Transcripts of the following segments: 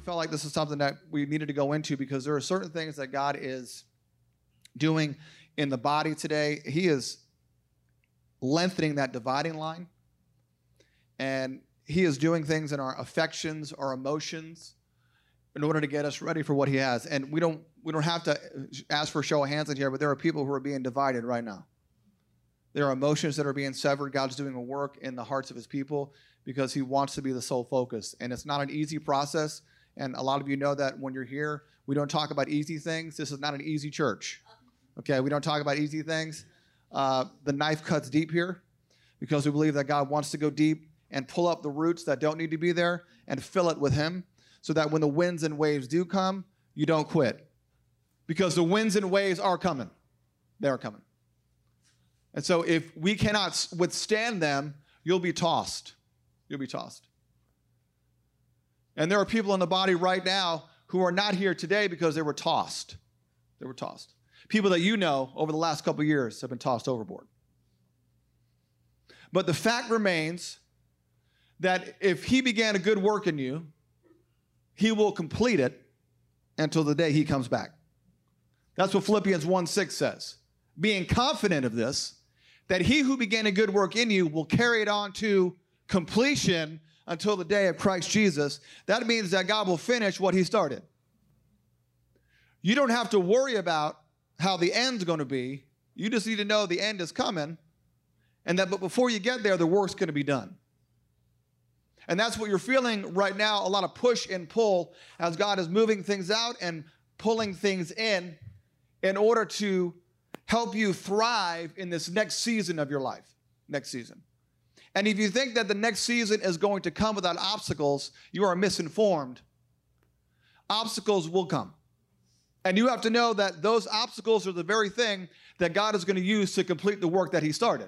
felt like this is something that we needed to go into because there are certain things that God is doing in the body today. He is lengthening that dividing line. And he is doing things in our affections, our emotions, in order to get us ready for what he has. And we don't have to ask for a show of hands in here, but there are people who are being divided right now. There are emotions that are being severed. God's doing a work in the hearts of his people because he wants to be the sole focus. And it's not an easy process. And a lot of you know that when you're here, we don't talk about easy things. This is not an easy church. Okay, we don't talk about easy things. The knife cuts deep here because we believe that God wants to go deep and pull up the roots that don't need to be there and fill it with him so that when the winds and waves do come, you don't quit. Because the winds and waves are coming. They are coming. And so if we cannot withstand them, you'll be tossed. You'll be tossed. And there are people in the body right now who are not here today because they were tossed. They were tossed. People that you know over the last couple of years have been tossed overboard. But the fact remains that if he began a good work in you, he will complete it until the day he comes back. That's what Philippians 1:6 says. Being confident of this, that he who began a good work in you will carry it on to completion until the day of Christ Jesus. That means that God will finish what he started. You don't have to worry about how the end's going to be. You just need to know the end is coming, and that but before you get there, the work's going to be done. And that's what you're feeling right now, a lot of push and pull as God is moving things out and pulling things in order to help you thrive in this next season of your life, next season. And if you think that the next season is going to come without obstacles, you are misinformed. Obstacles will come. And you have to know that those obstacles are the very thing that God is going to use to complete the work that he started.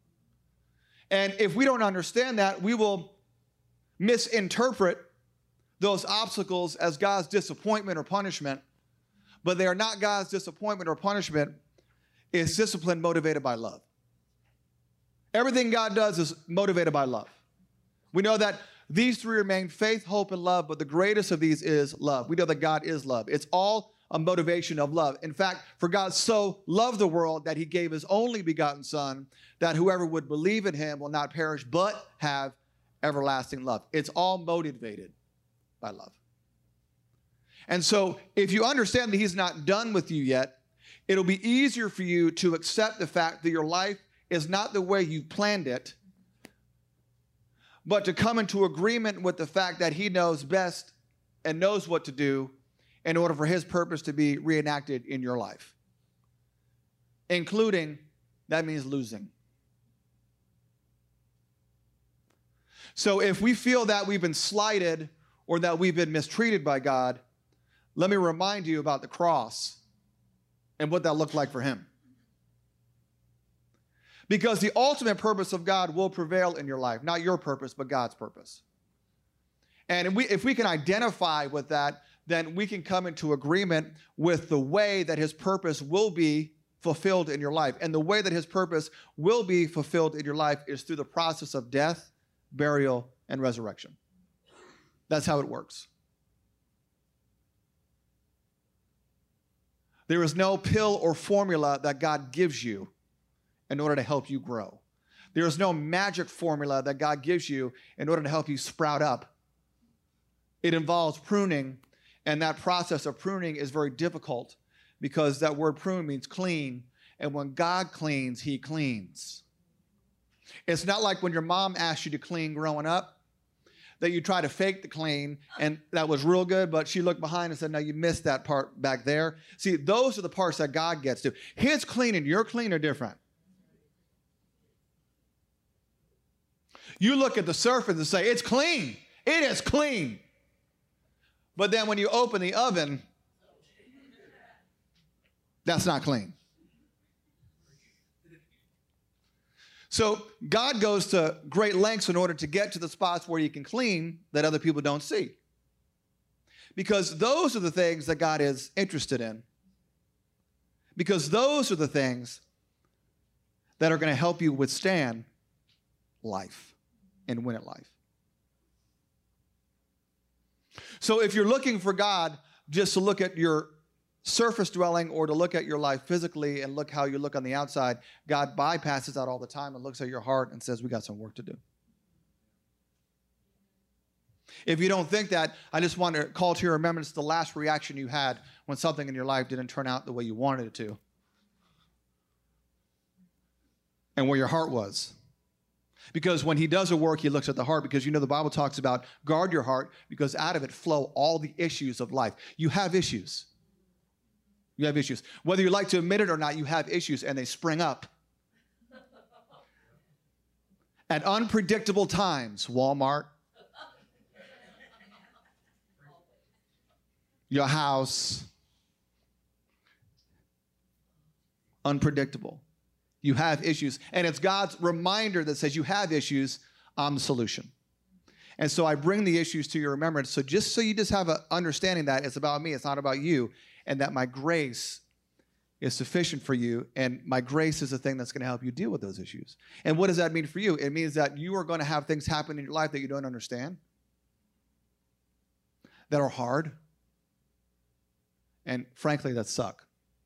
And if we don't understand that, we will misinterpret those obstacles as God's disappointment or punishment, but they are not God's disappointment or punishment. It's discipline motivated by love. Everything God does is motivated by love. We know that these three remain: faith, hope, and love, but the greatest of these is love. We know that God is love. It's all a motivation of love. In fact, for God so loved the world that he gave his only begotten Son, that whoever would believe in him will not perish, but have everlasting love. It's all motivated by love. And so if you understand that he's not done with you yet, it'll be easier for you to accept the fact that your life is not the way you planned it, but to come into agreement with the fact that he knows best and knows what to do in order for his purpose to be reenacted in your life. Including, that means losing. So if we feel that we've been slighted or that we've been mistreated by God, let me remind you about the cross and what that looked like for him. Because the ultimate purpose of God will prevail in your life. Not your purpose, but God's purpose. And if we can identify with that, then we can come into agreement with the way that his purpose will be fulfilled in your life. And the way that his purpose will be fulfilled in your life is through the process of death, burial, and resurrection. That's how it works. There is no pill or formula that God gives you in order to help you grow. There is no magic formula that God gives you in order to help you sprout up. It involves pruning, and that process of pruning is very difficult because that word prune means clean, and when God cleans, he cleans. It's not like when your mom asked you to clean growing up, that you try to fake the clean, and that was real good, but she looked behind and said, no, you missed that part back there. See, those are the parts that God gets to. His clean and your clean are different. You look at the surface and say, it's clean. It is clean. But then when you open the oven, that's not clean. So God goes to great lengths in order to get to the spots where you can clean that other people don't see. Because those are the things that God is interested in. Because those are the things that are going to help you withstand life and win at life. So if you're looking for God just to look at your surface dwelling or to look at your life physically and look how you look on the outside, God bypasses that all the time and looks at your heart and says, we got some work to do. If you don't think that, I just want to call to your remembrance the last reaction you had when something in your life didn't turn out the way you wanted it to. And where your heart was. Because when he does a work, he looks at the heart, because the Bible talks about guard your heart, because out of it flow all the issues of life. You have issues. You have issues. Whether you like to admit it or not, you have issues, and they spring up. At unpredictable times, Walmart, your house, unpredictable. You have issues. And it's God's reminder that says you have issues, I'm the solution. And so I bring the issues to your remembrance. So just so you just have an understanding that it's about me, it's not about you, and that my grace is sufficient for you, and my grace is the thing that's going to help you deal with those issues. And what does that mean for you? It means that you are going to have things happen in your life that you don't understand, that are hard, and frankly, that suck.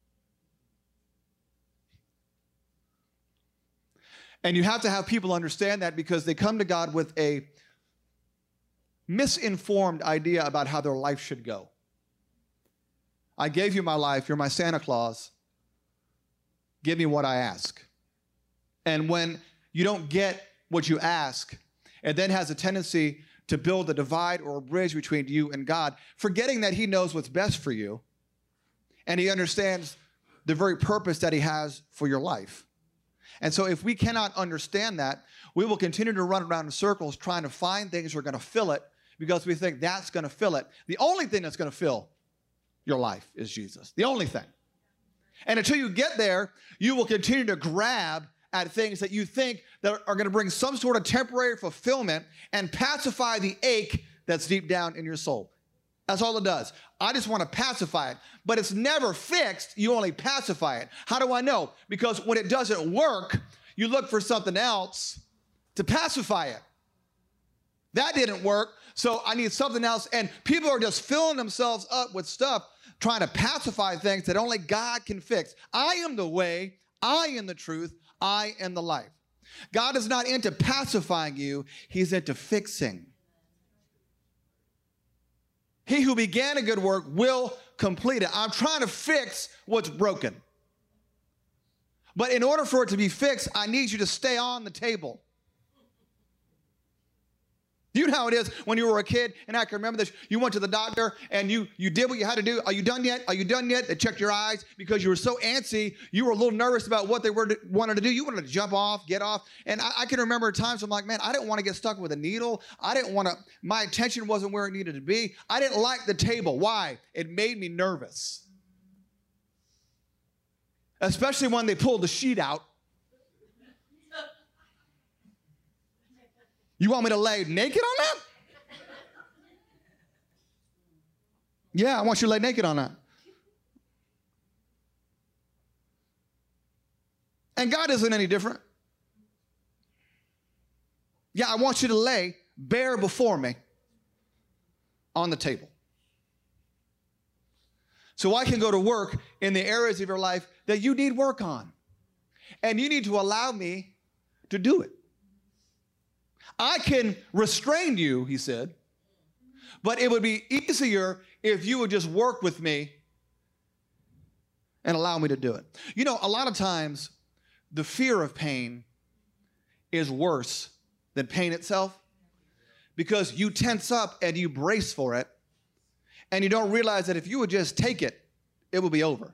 And you have to have people understand that, because they come to God with a misinformed idea about how their life should go. I gave you my life. You're my Santa Claus. Give me what I ask. And when you don't get what you ask, it then has a tendency to build a divide or a bridge between you and God, forgetting that he knows what's best for you, and he understands the very purpose that he has for your life. And so if we cannot understand that, we will continue to run around in circles trying to find things that are going to fill it, because we think that's going to fill it. The only thing that's going to fill your life is Jesus. The only thing. And until you get there, you will continue to grab at things that you think that are going to bring some sort of temporary fulfillment and pacify the ache that's deep down in your soul. That's all it does. I just want to pacify it. But it's never fixed. You only pacify it. How do I know? Because when it doesn't work, you look for something else to pacify it. That didn't work, so I need something else. And people are just filling themselves up with stuff, trying to pacify things that only God can fix. I am the way, I am the truth, I am the life. God is not into pacifying you, he's into fixing. He who began a good work will complete it. I'm trying to fix what's broken. But in order for it to be fixed, I need you to stay on the table. You know how it is when you were a kid, and I can remember this. You went to the doctor, and you did what you had to do. Are you done yet? Are you done yet? They checked your eyes because you were so antsy. You were a little nervous about what they wanted to do. You wanted to jump off, get off. And I can remember times I'm like, man, I didn't want to get stuck with a needle. I didn't want to, my attention wasn't where it needed to be. I didn't like the table. Why? It made me nervous. Especially when they pulled the sheet out. You want me to lay naked on that? Yeah, I want you to lay naked on that. And God isn't any different. Yeah, I want you to lay bare before me on the table. So I can go to work in the areas of your life that you need work on. And you need to allow me to do it. I can restrain you, he said, but it would be easier if you would just work with me and allow me to do it. You know, a lot of times, the fear of pain is worse than pain itself, because you tense up and you brace for it, and you don't realize that if you would just take it, it will be over.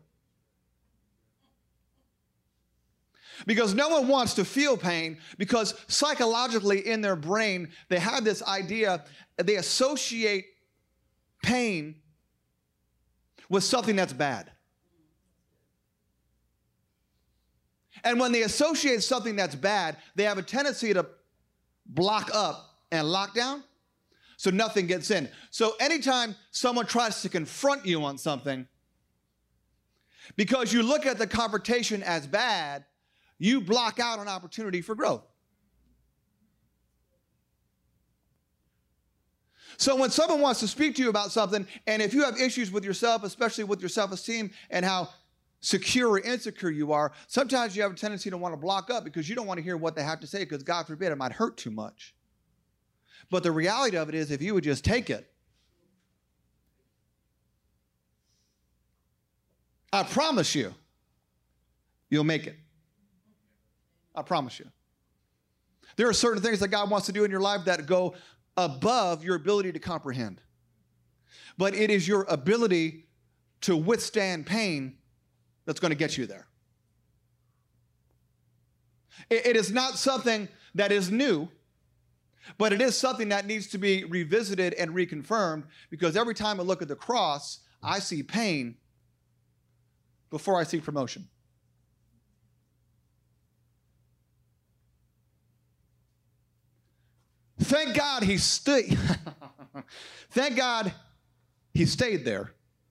Because no one wants to feel pain, because psychologically in their brain, they have this idea, they associate pain with something that's bad. And when they associate something that's bad, they have a tendency to block up and lock down so nothing gets in. So anytime someone tries to confront you on something, because you look at the confrontation as bad, you block out an opportunity for growth. So when someone wants to speak to you about something, and if you have issues with yourself, especially with your self-esteem and how secure or insecure you are, sometimes you have a tendency to want to block up because you don't want to hear what they have to say because God forbid it might hurt too much. But the reality of it is if you would just take it, I promise you, you'll make it. I promise you. There are certain things that God wants to do in your life that go above your ability to comprehend. But it is your ability to withstand pain that's going to get you there. It is not something that is new, but it is something that needs to be revisited and reconfirmed, because every time I look at the cross, I see pain before I see promotion. Thank God he stayed. Thank God he stayed there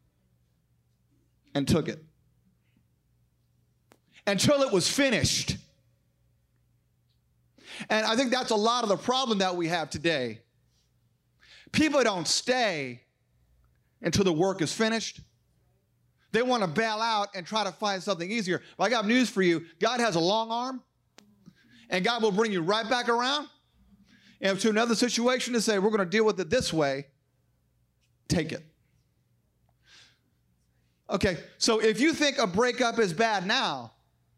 and took it until it was finished. And I think that's a lot of the problem that we have today. People don't stay until the work is finished. They want to bail out and try to find something easier. But I got news for you. God has a long arm, and God will bring you right back around and to another situation to say, we're going to deal with it this way. Take it. Okay, so if you think a breakup is bad now,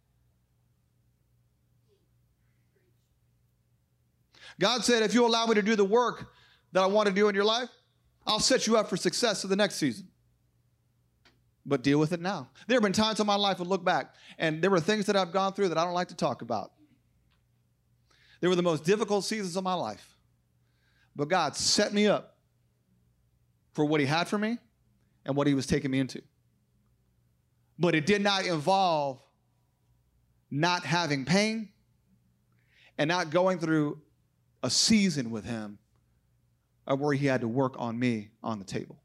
God said, if you allow me to do the work that I want to do in your life, I'll set you up for success for the next season. But deal with it now. There have been times in my life I look back, and there were things that I've gone through that I don't like to talk about. They were the most difficult seasons of my life. But God set me up for what he had for me and what he was taking me into. But it did not involve not having pain and not going through a season with him where he had to work on me on the table.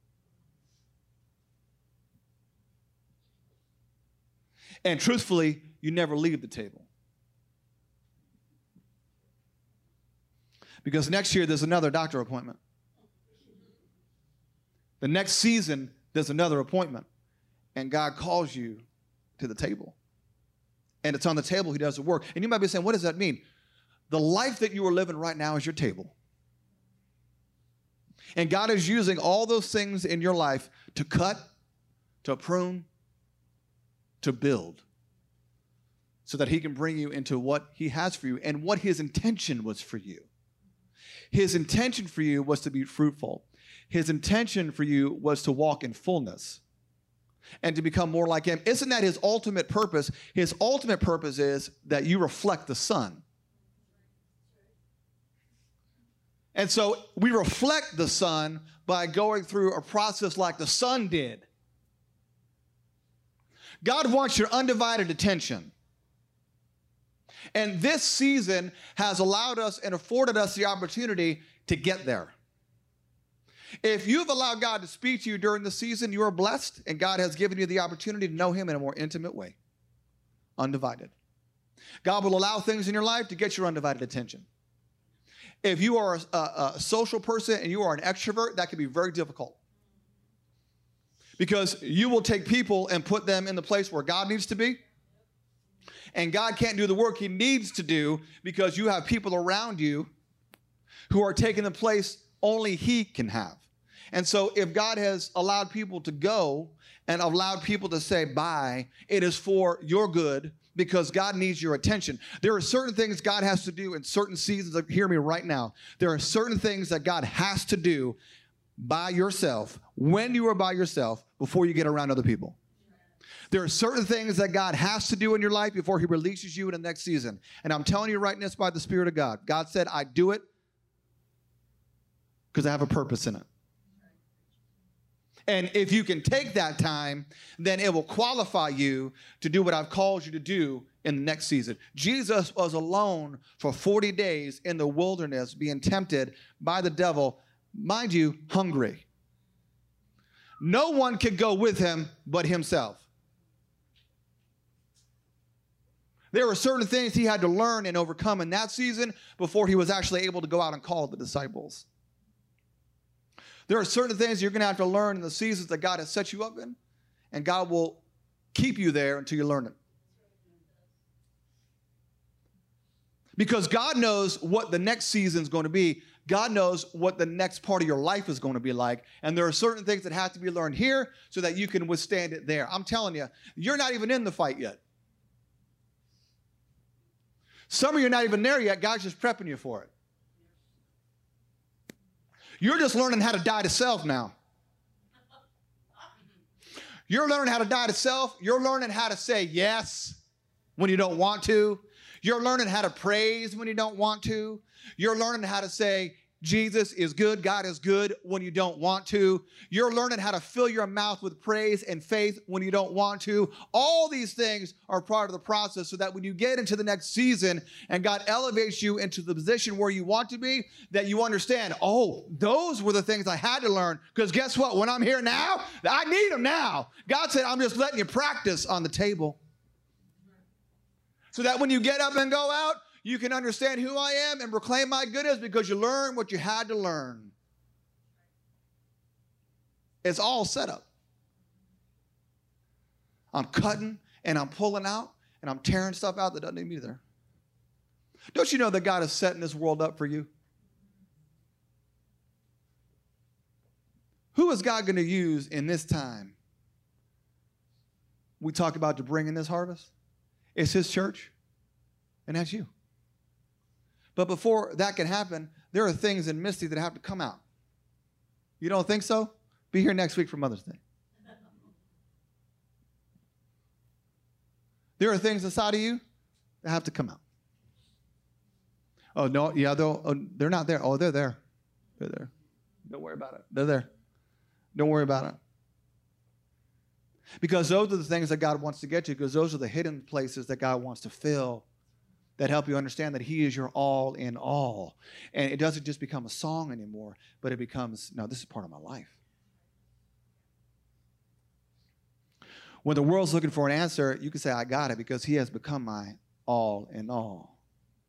And truthfully, you never leave the table. Because next year there's another doctor appointment. The next season there's another appointment. And God calls you to the table. And it's on the table he does the work. And you might be saying, what does that mean? The life that you are living right now is your table. And God is using all those things in your life to cut, to prune, to build, so that he can bring you into what he has for you and what his intention was for you. His intention for you was to be fruitful. His intention for you was to walk in fullness and to become more like him. Isn't that his ultimate purpose? His ultimate purpose is that you reflect the Son. And so we reflect the Son by going through a process like the Son did. God wants your undivided attention. And this season has allowed us and afforded us the opportunity to get there. If you've allowed God to speak to you during the season, you are blessed, and God has given you the opportunity to know him in a more intimate way. Undivided. God will allow things in your life to get your undivided attention. If you are a social person and you are an extrovert, that can be very difficult. Because you will take people and put them in the place where God needs to be. And God can't do the work he needs to do because you have people around you who are taking the place only he can have. And so if God has allowed people to go and allowed people to say bye, it is for your good because God needs your attention. There are certain things God has to do in certain seasons. Hear me right now. There are certain things that God has to do by yourself, when you are by yourself, before you get around other people. There are certain things that God has to do in your life before he releases you in the next season. And I'm telling you right now, it's by the Spirit of God. God said, I do it because I have a purpose in it. And if you can take that time, then it will qualify you to do what I've called you to do in the next season. Jesus was alone for 40 days in the wilderness being tempted by the devil, mind you, hungry. No one could go with him but himself. There were certain things he had to learn and overcome in that season before he was actually able to go out and call the disciples. There are certain things you're going to have to learn in the seasons that God has set you up in, and God will keep you there until you learn it. Because God knows what the next season is going to be. God knows what the next part of your life is going to be like. And there are certain things that have to be learned here so that you can withstand it there. I'm telling you, you're not even in the fight yet. Some of you are not even there yet. God's just prepping you for it. You're just learning how to die to self now. You're learning how to die to self. You're learning how to say yes when you don't want to. You're learning how to praise when you don't want to. You're learning how to say, Jesus is good, God is good when you don't want to. You're learning how to fill your mouth with praise and faith when you don't want to. All these things are part of the process so that when you get into the next season and God elevates you into the position where you want to be, that you understand, oh, those were the things I had to learn. Because guess what? When I'm here now, I need them now. God said, I'm just letting you practice on the table. So that when you get up and go out, you can understand who I am and proclaim my goodness because you learned what you had to learn. It's all set up. I'm cutting and I'm pulling out and I'm tearing stuff out that doesn't need me there. Don't you know that God is setting this world up for you? Who is God going to use in this time? We talk about to bring in this harvest. It's his church, and that's you. But before that can happen, there are things in Misty that have to come out. You don't think so? Be here next week for Mother's Day. There are things inside of you that have to come out. Oh, no, yeah, they're not there. Oh, they're there. They're there. Don't worry about it. They're there. Don't worry about it. Because those are the things that God wants to get you, because those are the hidden places that God wants to fill that help you understand that he is your all in all. And it doesn't just become a song anymore, but it becomes, no, this is part of my life. When the world's looking for an answer, you can say, I got it, because he has become my all in all.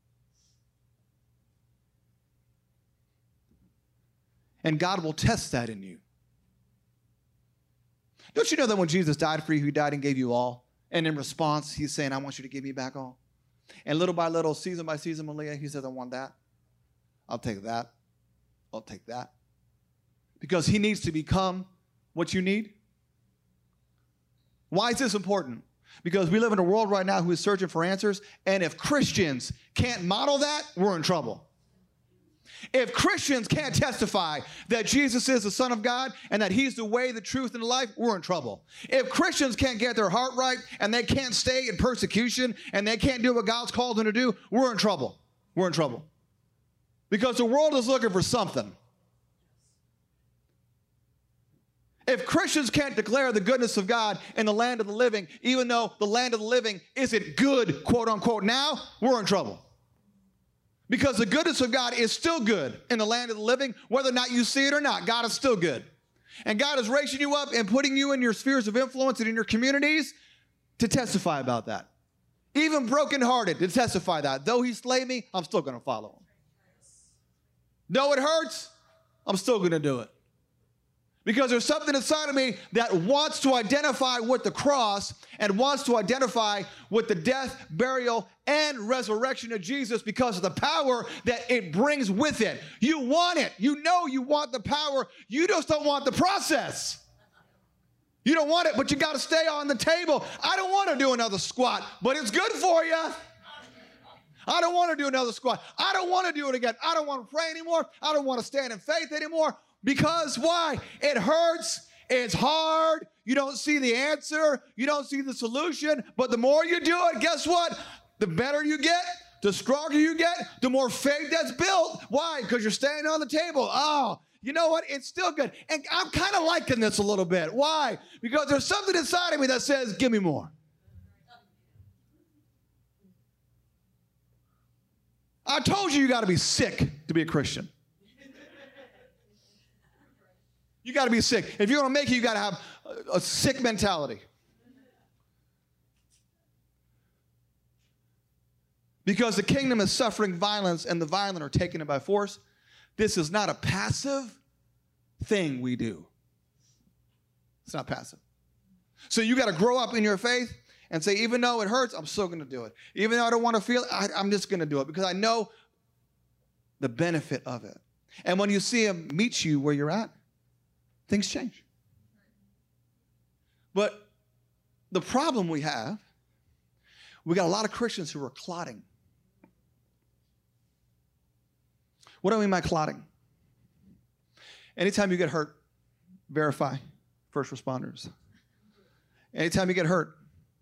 And God will test that in you. Don't you know that when Jesus died for you, he died and gave you all? And in response, he's saying, I want you to give me back all. And little by little, season by season, Malia, he says, I want that. I'll take that. I'll take that. Because he needs to become what you need. Why is this important? Because we live in a world right now who is searching for answers. And if Christians can't model that, we're in trouble. If Christians can't testify that Jesus is the Son of God and that he's the way, the truth, and the life, we're in trouble. If Christians can't get their heart right and they can't stay in persecution and they can't do what God's called them to do, we're in trouble. We're in trouble. Because the world is looking for something. If Christians can't declare the goodness of God in the land of the living, even though the land of the living isn't good, quote unquote, now, we're in trouble. Because the goodness of God is still good in the land of the living, whether or not you see it or not. God is still good. And God is raising you up and putting you in your spheres of influence and in your communities to testify about that. Even brokenhearted to testify that. Though he slay me, I'm still going to follow him. Though it hurts, I'm still going to do it. Because there's something inside of me that wants to identify with the cross and wants to identify with the death, burial, and resurrection of Jesus because of the power that it brings with it. You want it. You know you want the power. You just don't want the process. You don't want it, but you got to stay on the table. I don't want to do another squat, but it's good for you. I don't want to do another squat. I don't want to do it again. I don't want to pray anymore. I don't want to stand in faith anymore. Because why? It hurts. It's hard. You don't see the answer. You don't see the solution. But the more you do it, guess what? The better you get, the stronger you get, the more faith that's built. Why? Because you're staying on the table. Oh, you know what? It's still good. And I'm kind of liking this a little bit. Why? Because there's something inside of me that says, give me more. I told you got to be sick to be a Christian. You got to be sick. If you're going to make it, you got to have a sick mentality. Because the kingdom is suffering violence and the violent are taking it by force. This is not a passive thing we do. It's not passive. So you got to grow up in your faith and say, even though it hurts, I'm still going to do it. Even though I don't want to feel it, I'm just going to do it because I know the benefit of it. And when you see him meet you where you're at, things change. But the problem we got a lot of Christians who are clotting. What do I mean by clotting? Anytime you get hurt, verify first responders. Anytime you get hurt,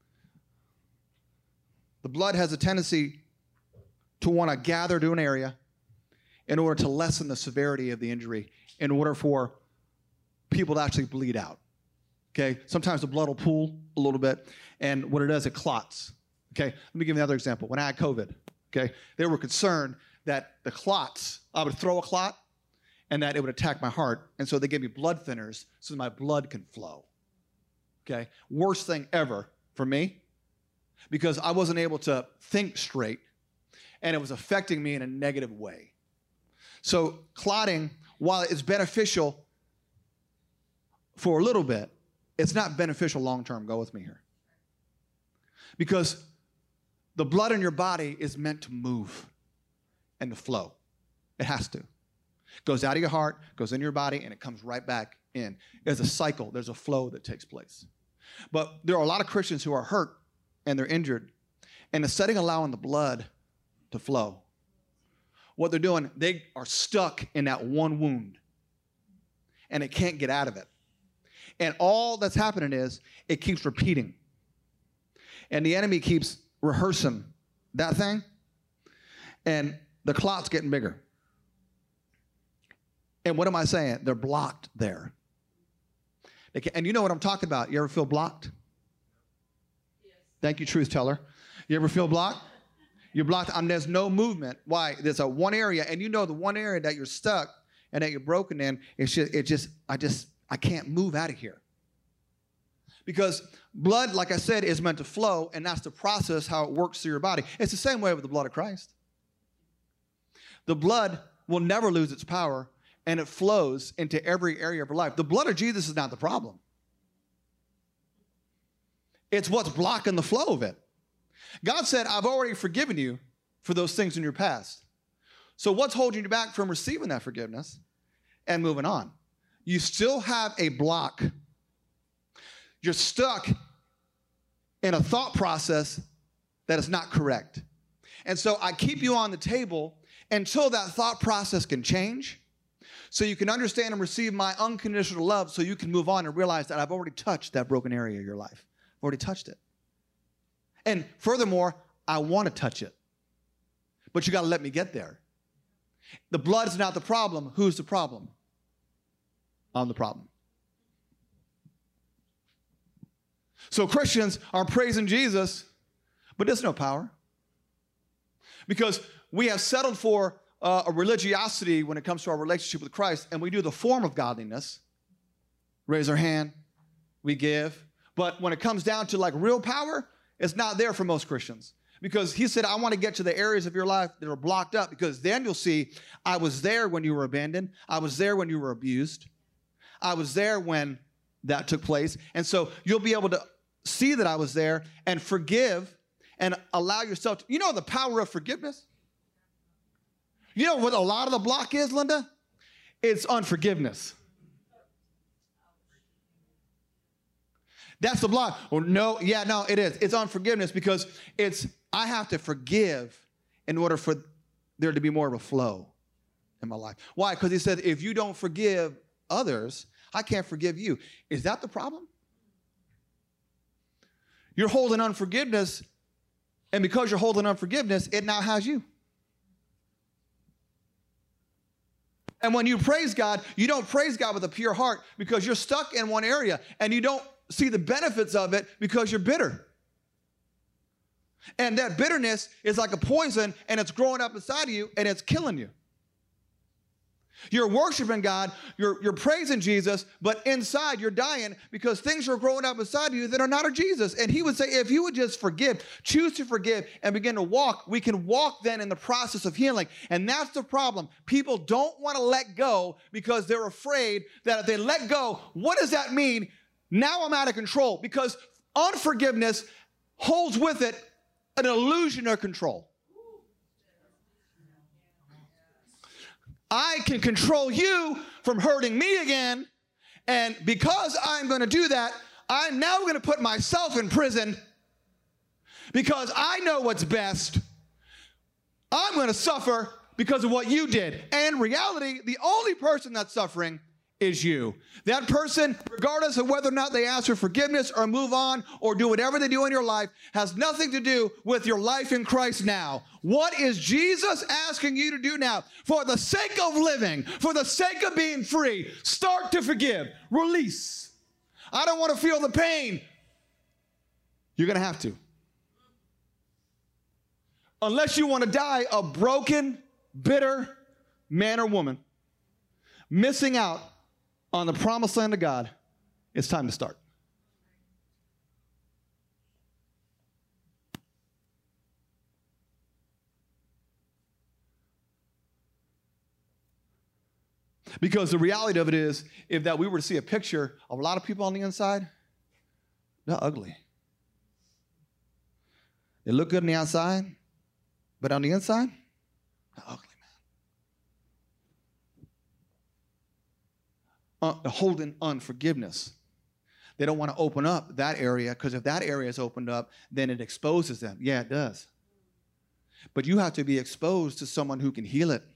the blood has a tendency to want to gather to an area in order to lessen the severity of the injury, in order for people to actually bleed out. Okay? Sometimes the blood will pool a little bit, and what it does, it clots. Okay? Let me give you another example. When I had COVID, okay, they were concerned that the clots, I would throw a clot, and that it would attack my heart, and so they gave me blood thinners so my blood can flow. Okay? Worst thing ever for me, because I wasn't able to think straight, and it was affecting me in a negative way. So clotting, while it's beneficial for a little bit, it's not beneficial long-term. Go with me here. Because the blood in your body is meant to move and to flow. It has to. It goes out of your heart, goes in your body, and it comes right back in. There's a cycle. There's a flow that takes place. But there are a lot of Christians who are hurt and they're injured, and instead of allowing the blood to flow, what they're doing, they are stuck in that one wound, and they can't get out of it. And all that's happening is it keeps repeating. And the enemy keeps rehearsing that thing, and the clot's getting bigger. And what am I saying? They're blocked there. And you know what I'm talking about. You ever feel blocked? Yes. Thank you, truth teller. You ever feel blocked? You're blocked, and there's no movement. Why? There's a one area, and you know the one area that you're stuck and that you're broken in, I can't move out of here. Because blood, like I said, is meant to flow, and that's the process how it works through your body. It's the same way with the blood of Christ. The blood will never lose its power, and it flows into every area of your life. The blood of Jesus is not the problem. It's what's blocking the flow of it. God said, I've already forgiven you for those things in your past. So what's holding you back from receiving that forgiveness and moving on? You still have a block. You're stuck in a thought process that is not correct. And so I keep you on the table until that thought process can change, so you can understand and receive my unconditional love, so you can move on and realize that I've already touched that broken area of your life. I've already touched it. And furthermore, I want to touch it. But you got to let me get there. The blood is not the problem. Who's the problem? I'm the problem. So Christians are praising Jesus, but there's no power. Because we have settled for a religiosity when it comes to our relationship with Christ, and we do the form of godliness. Raise our hand, we give. But when it comes down to like real power, it's not there for most Christians. Because he said, I want to get to the areas of your life that are blocked up, because then you'll see, I was there when you were abandoned. I was there when you were abused. I was there when that took place. And so you'll be able to see that I was there and forgive and allow yourself to, you know the power of forgiveness? You know what a lot of the block is, Linda? It's unforgiveness. That's the block. Well, no, it is. It's unforgiveness, because I have to forgive in order for there to be more of a flow in my life. Why? Because he said, if you don't forgive others, I can't forgive you. Is that the problem? You're holding unforgiveness, and because you're holding unforgiveness, it now has you. And when you praise God, you don't praise God with a pure heart, because you're stuck in one area, and you don't see the benefits of it because you're bitter. And that bitterness is like a poison, and it's growing up inside of you, and it's killing you. You're worshiping God, you're praising Jesus, but inside you're dying because things are growing up inside of you that are not of Jesus. And he would say, if you would just forgive, choose to forgive, and begin to walk, we can walk then in the process of healing. And that's the problem. People don't want to let go because they're afraid that if they let go, what does that mean? Now I'm out of control, because unforgiveness holds with it an illusion of control. I can control you from hurting me again, and because I'm going to do that, I'm now going to put myself in prison because I know what's best. I'm going to suffer because of what you did. And in reality, the only person that's suffering is you. That person, regardless of whether or not they ask for forgiveness or move on or do whatever they do in your life, has nothing to do with your life in Christ now. What is Jesus asking you to do now? For the sake of living, for the sake of being free, start to forgive. Release. I don't want to feel the pain. You're going to have to. Unless you want to die a broken, bitter man or woman, missing out on the promised land of God, it's time to start. Because the reality of it is, if that we were to see a picture of a lot of people on the inside, they're ugly. They look good on the outside, but on the inside, they're ugly. Holding unforgiveness. They don't want to open up that area, because if that area is opened up, then it exposes them. Yeah, it does. But you have to be exposed to someone who can heal it.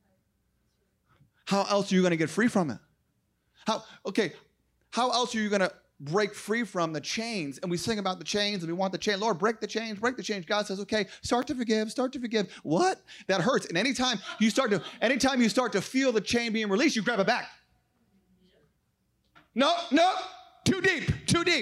How else are you going to get free from it? How else are you going to break free from the chains? And we sing about the chains and we want the chain. Lord, break the chains, break the chains. God says, okay, start to forgive, start to forgive. What? That hurts. And anytime you start to feel the chain being released, you grab it back. No, too deep.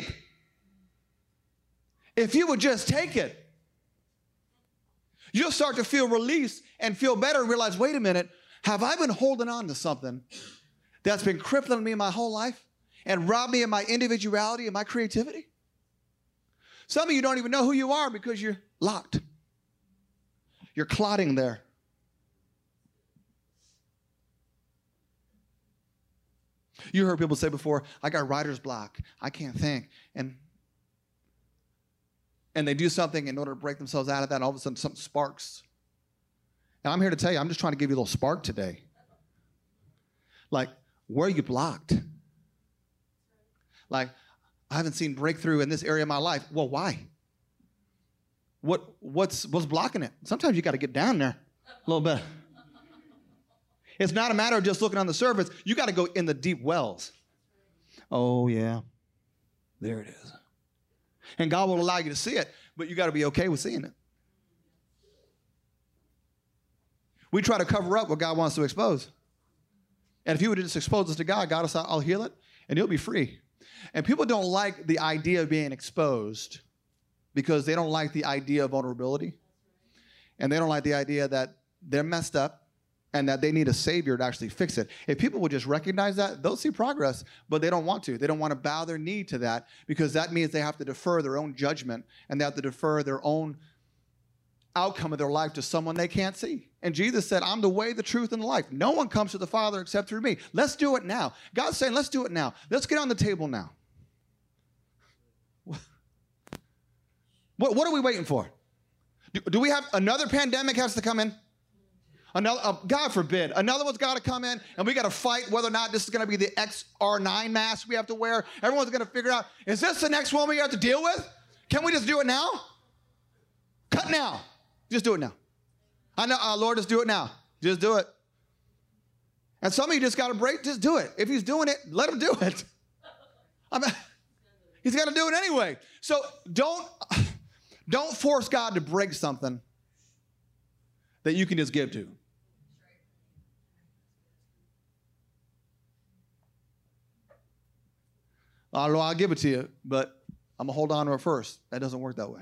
If you would just take it, you'll start to feel released and feel better and realize, wait a minute, have I been holding on to something that's been crippling me my whole life and robbed me of my individuality and my creativity? Some of you don't even know who you are because you're locked. You're clotting there. You heard people say before, I got writer's block. I can't think. And they do something in order to break themselves out of that, and all of a sudden something sparks. And I'm here to tell you, I'm just trying to give you a little spark today. Like, where are you blocked? Like, I haven't seen breakthrough in this area of my life. Well, why? What's blocking it? Sometimes you got to get down there a little bit. It's not a matter of just looking on the surface. You got to go in the deep wells. Oh, yeah. There it is. And God will allow you to see it, but you got to be okay with seeing it. We try to cover up what God wants to expose. And if you would just expose us to God, God will say, I'll heal it, and you'll be free. And people don't like the idea of being exposed because they don't like the idea of vulnerability. And they don't like the idea that they're messed up and that they need a savior to actually fix it. If people would just recognize that, they'll see progress, but they don't want to. They don't want to bow their knee to that, because that means they have to defer their own judgment and they have to defer their own outcome of their life to someone they can't see. And Jesus said, I'm the way, the truth, and the life. No one comes to the Father except through me. Let's do it now. God's saying, let's do it now. Let's get on the table now. What are we waiting for? Do we have another pandemic has to come in? Another, God forbid, another one's got to come in, and we got to fight whether or not this is going to be the XR9 mask we have to wear. Everyone's going to figure out, is this the next one we have to deal with? Can we just do it now? Cut now. Just do it now. I know, Lord, just do it now. Just do it. And some of you just got to break, just do it. If he's doing it, let him do it. He's got to do it anyway. So don't force God to break something that you can just give to. I'll give it to you, but I'm going to hold on to it first. That doesn't work that way.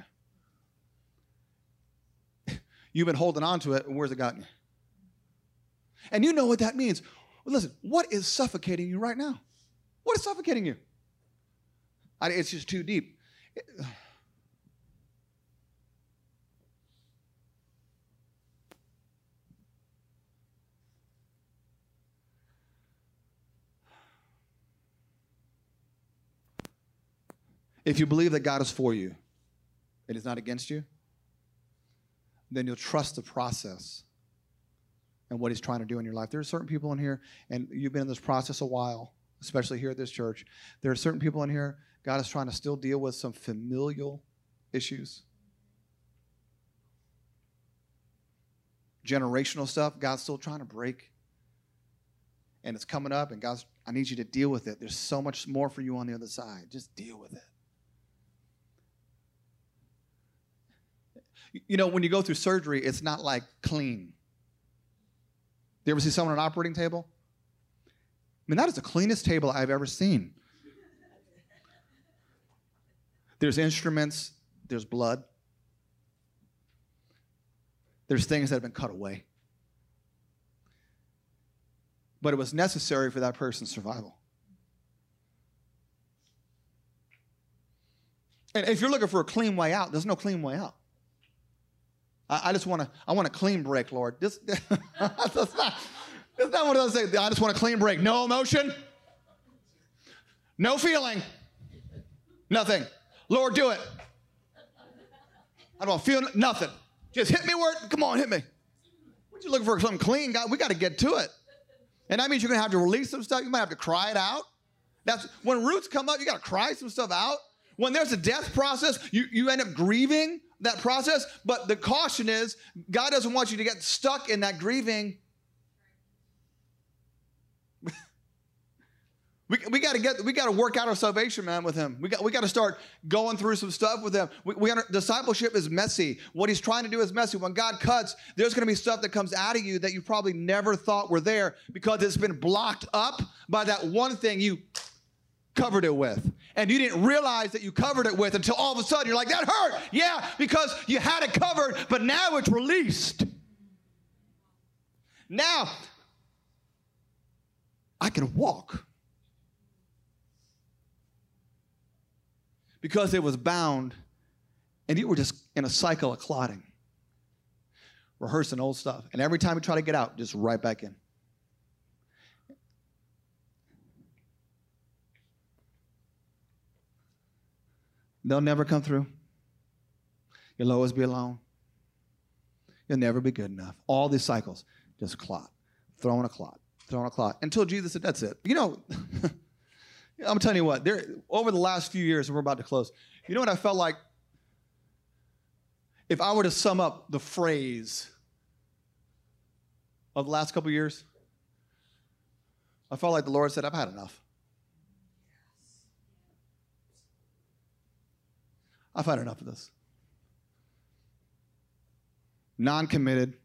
You've been holding on to it, and where's it gotten you? And you know what that means. Listen, what is suffocating you right now? What is suffocating you? It's just too deep. If you believe that God is for you and is not against you, then you'll trust the process and what he's trying to do in your life. There are certain people in here, and you've been in this process a while, especially here at this church. There are certain people in here, God is trying to still deal with some familial issues. Generational stuff, God's still trying to break. And it's coming up, and God's, I need you to deal with it. There's so much more for you on the other side. Just deal with it. You know, when you go through surgery, it's not like clean. You ever see someone on an operating table? I mean, that is the cleanest table I've ever seen. There's instruments, there's blood. There's things that have been cut away. But it was necessary for that person's survival. And if you're looking for a clean way out, there's no clean way out. I want a clean break, Lord. That's not what I say. I just want a clean break. No emotion, no feeling, nothing. Lord, do it. I don't feel nothing. Just hit me where, come on, hit me. What you looking for, something clean? God, we got to get to it. And that means you're going to have to release some stuff. You might have to cry it out. That's when roots come up, you got to cry some stuff out. When there's a death process, you end up grieving that process. But the caution is, God doesn't want you to get stuck in that grieving. We got to work out our salvation, man, with him. We got to start going through some stuff with him. Discipleship is messy. What he's trying to do is messy. When God cuts, there's going to be stuff that comes out of you that you probably never thought were there because it's been blocked up by that one thing you covered it with. And you didn't realize that you covered it with until all of a sudden you're like, that hurt. Yeah, because you had it covered, but now it's released. Now, I can walk. Because it was bound, and you were just in a cycle of clotting, rehearsing old stuff. And every time you try to get out, just right back in. They'll never come through. You'll always be alone. You'll never be good enough. All these cycles, just clot, throwing a clot, until Jesus said, that's it. You know, I'm telling you what, over the last few years, and we're about to close, you know what I felt like? If I were to sum up the phrase of the last couple of years, I felt like the Lord said, I've had enough. I've had enough of this. Non-committed.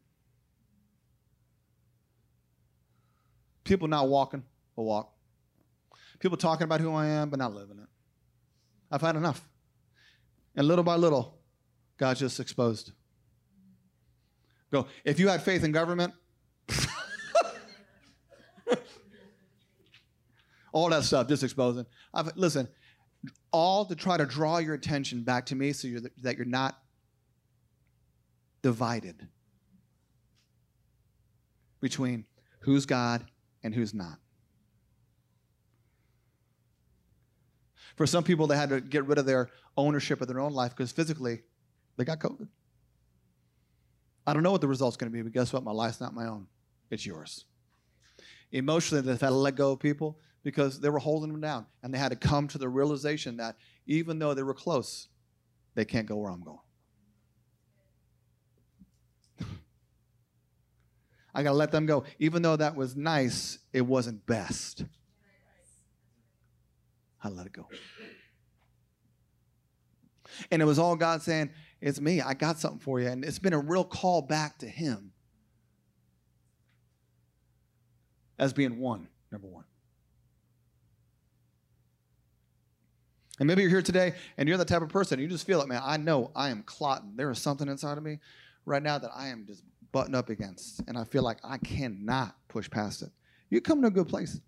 People not walking the walk. People talking about who I am, but not living it. I've had enough. And little by little, God just exposed. Go, if you had faith in government, all that stuff, just exposing. Listen, all to try to draw your attention back to me so that you're not divided between who's God and who's not. For some people, they had to get rid of their ownership of their own life because physically, they got COVID. I don't know what the result's going to be, but guess what? My life's not my own. It's yours. Emotionally, they've had to let go of people because they were holding them down. And they had to come to the realization that even though they were close, they can't go where I'm going. I got to let them go. Even though that was nice, it wasn't best. I let it go. And it was all God saying, it's me. I got something for you. And it's been a real call back to him as being one, number one. And maybe you're here today and you're the type of person, you just feel it, man, I know I am clotting. There is something inside of me right now that I am just buttoned up against. And I feel like I cannot push past it. you come to a good place.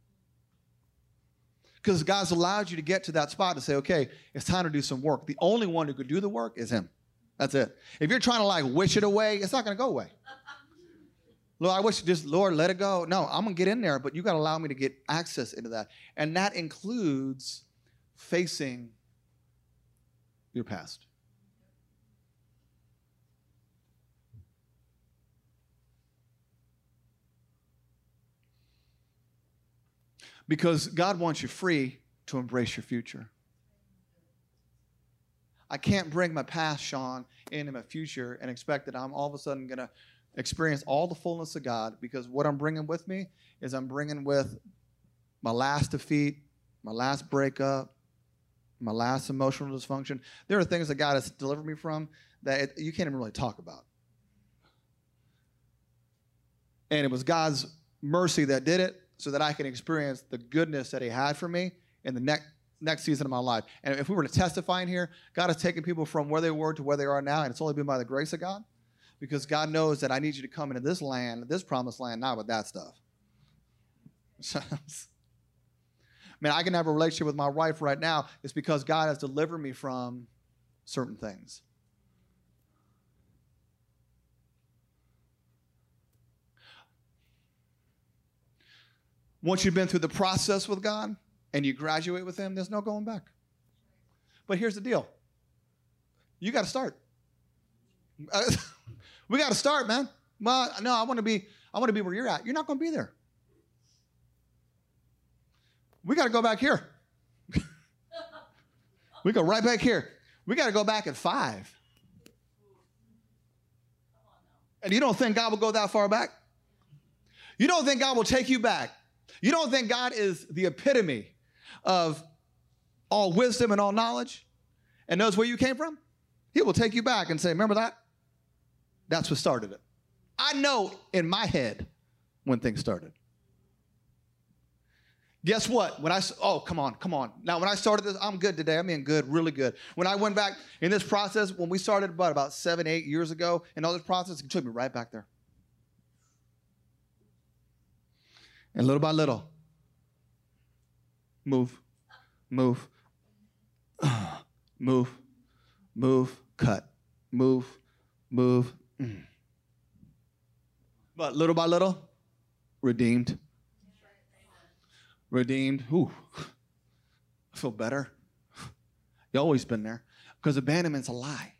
Because God's allowed you to get to that spot to say, okay, it's time to do some work. The only one who could do the work is him. That's it. If you're trying to like wish it away, it's not going to go away. Lord, I wish just, Lord, let it go. No, I'm going to get in there, but you got to allow me to get access into that. And that includes facing your past. Because God wants you free to embrace your future. I can't bring my past, Sean, into my future and expect that I'm all of a sudden going to experience all the fullness of God, because what I'm bringing with me is I'm bringing with my last defeat, my last breakup, my last emotional dysfunction. There are things that God has delivered me from that you can't even really talk about. And it was God's mercy that did it so that I can experience the goodness that he had for me in the next season of my life. And if we were to testify in here, God has taken people from where they were to where they are now, and it's only been by the grace of God, because God knows that I need you to come into this land, this promised land, not with that stuff. Man, I can have a relationship with my wife right now. It's because God has delivered me from certain things. Once you've been through the process with God and you graduate with him, there's no going back. But here's the deal. You got to start. We got to start, man. Well, no, I want to be where you're at. You're not going to be there. We got to go back here. We go right back here. We got to go back at 5. And you don't think God will go that far back? You don't think God will take you back? You don't think God is the epitome of all wisdom and all knowledge and knows where you came from? He will take you back and say, remember that? That's what started it. I know in my head when things started. Guess what? Come on. Now, when I started this, I'm good today. I mean, good, really good. When I went back in this process, when we started about 7, 8 years ago, and all this process, it took me right back there. And little by little, move, cut, move. But little by little, redeemed. Ooh, I feel better. You always been there. Because abandonment's a lie.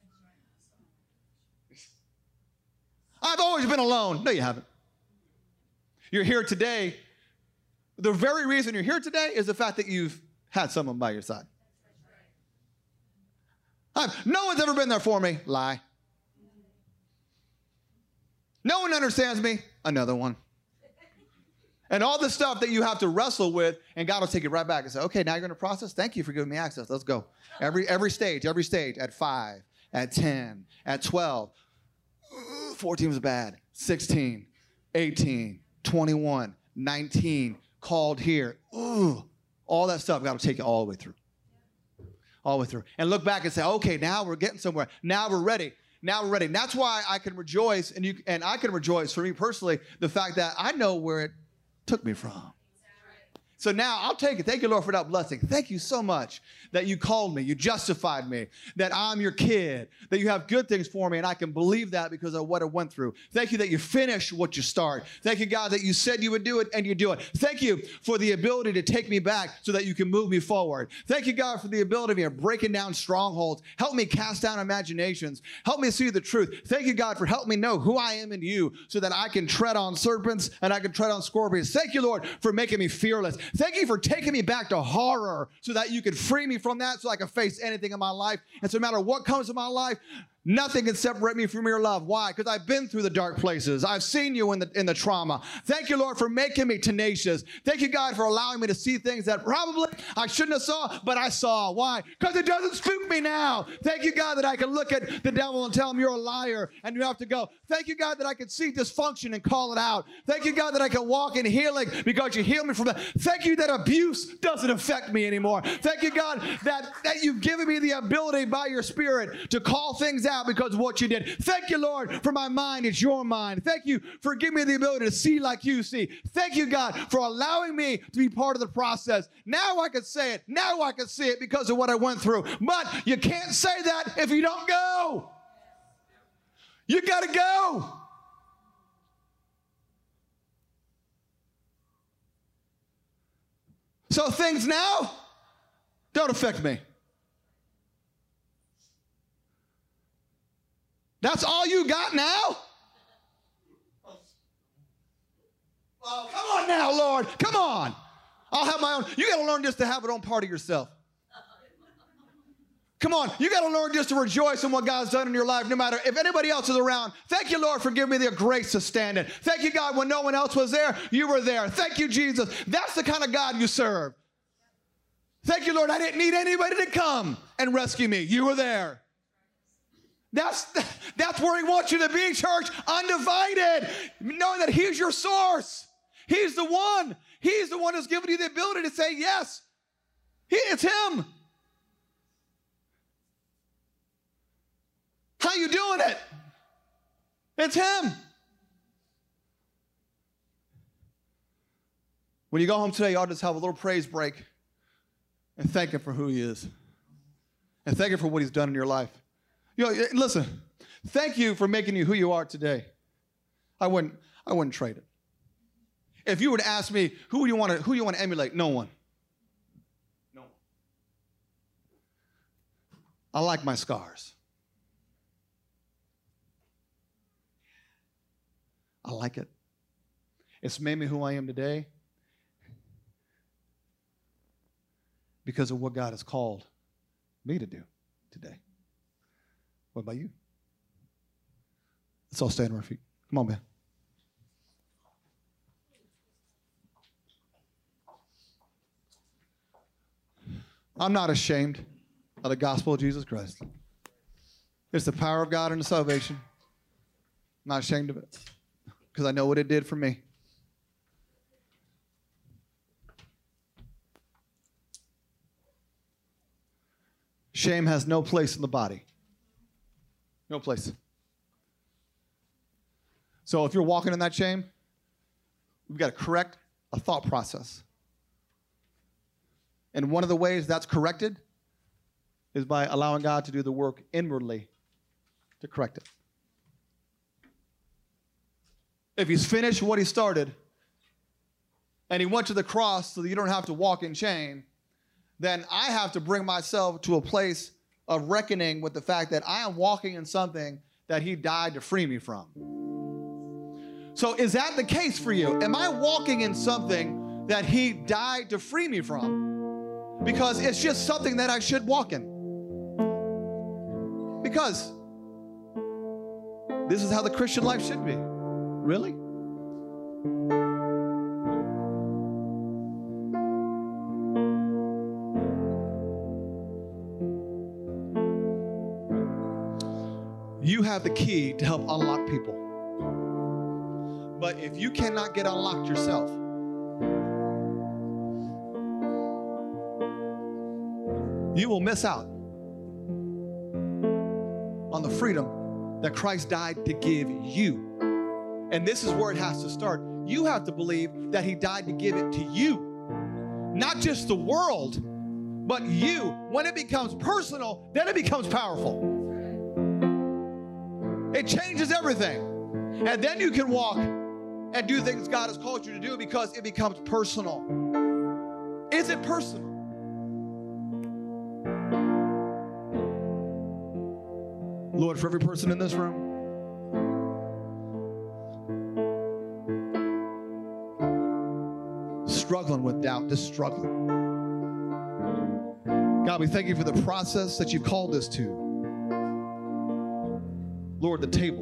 I've always been alone. No, you haven't. You're here today. The very reason you're here today is the fact that you've had someone by your side. No one's ever been there for me. Lie. No one understands me. Another one. And all the stuff that you have to wrestle with, and God will take it right back and say, okay, now you're going to process. Thank you for giving me access. Let's go. Every stage, at 5, at 10, at 12. 14 was bad. 16, 18, 21, 19, called here. Ooh, all that stuff, God will take you all the way through. All the way through. And look back and say, okay, now we're getting somewhere. Now we're ready. And that's why I can rejoice, and I can rejoice for me personally, the fact that I know where it took me from. So now I'll take it. Thank you, Lord, for that blessing. Thank you so much that you called me, you justified me, that I'm your kid, that you have good things for me, and I can believe that because of what I went through. Thank you that you finish what you start. Thank you, God, that you said you would do it, and you do it. Thank you for the ability to take me back so that you can move me forward. Thank you, God, for the ability of breaking down strongholds. Help me cast down imaginations. Help me see the truth. Thank you, God, for helping me know who I am in you so that I can tread on serpents and I can tread on scorpions. Thank you, Lord, for making me fearless. Thank you for taking me back to horror so that you could free me from that so I can face anything in my life. And so no matter what comes in my life, nothing can separate me from your love. Why? Because I've been through the dark places. I've seen you in the trauma. Thank you, Lord, for making me tenacious. Thank you, God, for allowing me to see things that probably I shouldn't have saw, but I saw. Why? Because it doesn't spook me now. Thank you, God, that I can look at the devil and tell him you're a liar and you have to go. Thank you, God, that I can see dysfunction and call it out. Thank you, God, that I can walk in healing because you healed me from that. Thank you that abuse doesn't affect me anymore. Thank you, God, that you've given me the ability by your Spirit to call things out out because of what you did. Thank you, Lord, for my mind. It's your mind. Thank you for giving me the ability to see like you see. Thank you, God, for allowing me to be part of the process. Now I can say it. Now I can see it because of what I went through. But you can't say that if you don't go. You got to go. So things now don't affect me. That's all you got now? Oh, come on now, Lord. Come on. I'll have my own. You got to learn just to have it on part of yourself. Come on. You got to learn just to rejoice in what God's done in your life, no matter if anybody else is around. Thank you, Lord, for giving me the grace to stand in. Thank you, God, when no one else was there, you were there. Thank you, Jesus. That's the kind of God you serve. Thank you, Lord. I didn't need anybody to come and rescue me. You were there. That's where he wants you to be, church, undivided, knowing that he's your source. He's the one. He's the one who's given you the ability to say yes. It's him. How you doing it? It's him. When you go home today, you ought to just have a little praise break and thank him for who he is. And thank him for what he's done in your life. You know, listen, thank you for making you who you are today. I wouldn't trade it. If you were to ask me, who you want to emulate? No one. No one. I like my scars. I like it. It's made me who I am today because of what God has called me to do today. What about you? Let's all stand on our feet. Come on, man. I'm not ashamed of the gospel of Jesus Christ. It's the power of God and the salvation. I'm not ashamed of it because I know what it did for me. Shame has no place in the body. No place. So if you're walking in that shame, we've got to correct a thought process. And one of the ways that's corrected is by allowing God to do the work inwardly to correct it. If he's finished what he started and he went to the cross so that you don't have to walk in shame, then I have to bring myself to a place of reckoning with the fact that I am walking in something that he died to free me from. So is that the case for you? Am I walking in something that he died to free me from? Because it's just something that I should walk in. Because this is how the Christian life should be. Really? You have the key to help unlock people. But if you cannot get unlocked yourself, you will miss out on the freedom that Christ died to give you. And this is where it has to start. You have to believe that he died to give it to you. Not just the world, but you. When it becomes personal, then it becomes powerful. It changes everything. And then you can walk and do things God has called you to do because it becomes personal. Is it personal? Lord, for every person in this room, struggling with doubt, just struggling. God, we thank you for the process that you've called us to. Lord, the table.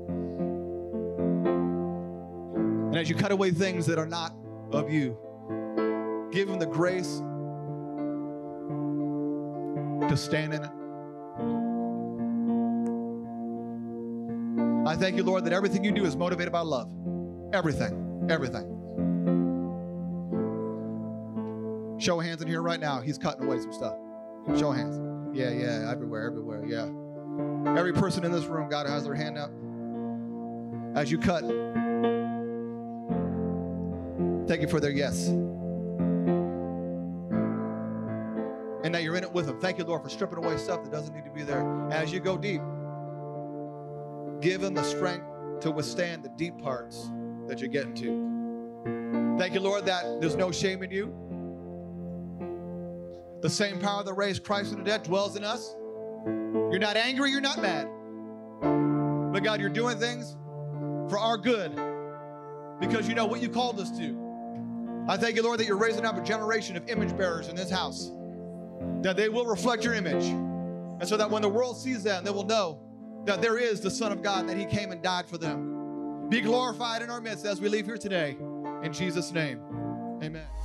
And as you cut away things that are not of you, give them the grace to stand in it. I thank you, Lord, that everything you do is motivated by love. Everything, everything. Show of hands in here right now. He's cutting away some stuff. Show of hands. Yeah, everywhere, yeah. Every person in this room, God, has their hand up. As you cut, thank you for their yes. And now you're in it with them. Thank you, Lord, for stripping away stuff that doesn't need to be there. As you go deep, give them the strength to withstand the deep parts that you're getting to. Thank you, Lord, that there's no shame in you. The same power that raised Christ from the dead dwells in us. You're not angry, you're not mad. But God, you're doing things for our good because you know what you called us to. I thank you, Lord, that you're raising up a generation of image bearers in this house, that they will reflect your image. And so that when the world sees them, they will know that there is the Son of God, that he came and died for them. Be glorified in our midst as we leave here today. In Jesus' name, amen.